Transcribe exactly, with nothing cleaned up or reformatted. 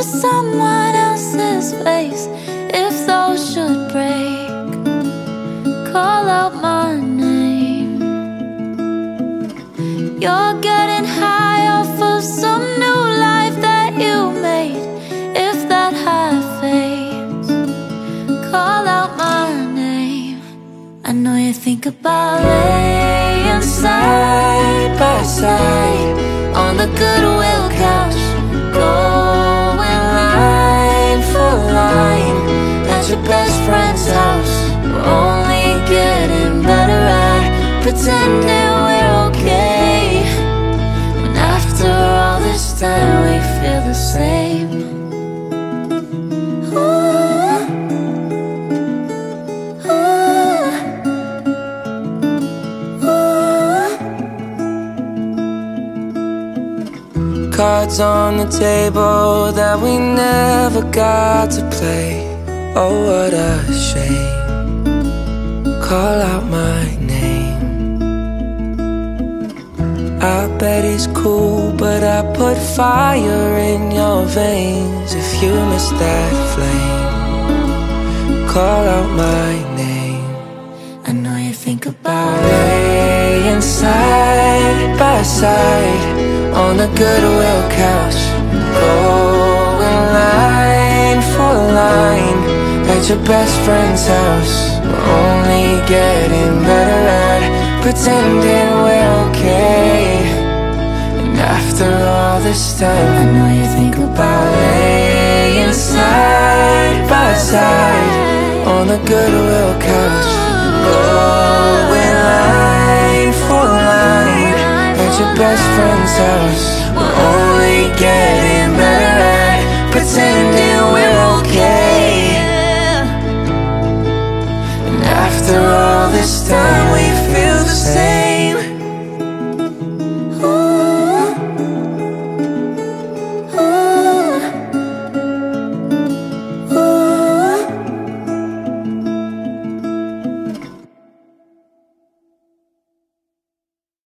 someone else's face. If those should break, call out my name. You're getting high off of some new life that you made. If that high fades, call out my name. I know you think about laying side by side on the Goodwill couch, going line for line at your best friend's house. We're only getting better at pretending we're okay, when after all this time we feel the same. Ooh, ooh, ooh. Cards on the table that we never got to play. Oh, what a shame. Call out my name. I bet he's cool, but I put fire in your veins. If you miss that flame, call out my name. I know you think about Laying side by side on the Goodwill couch, going line for line at your best friend's house. We're only getting better at pretending we're okay, and after all this time I know you think about laying side by side on the Goodwill couch, going line for line at your best friend's house. We're only getting better at pretending we're okay, and after all this time we feel the same.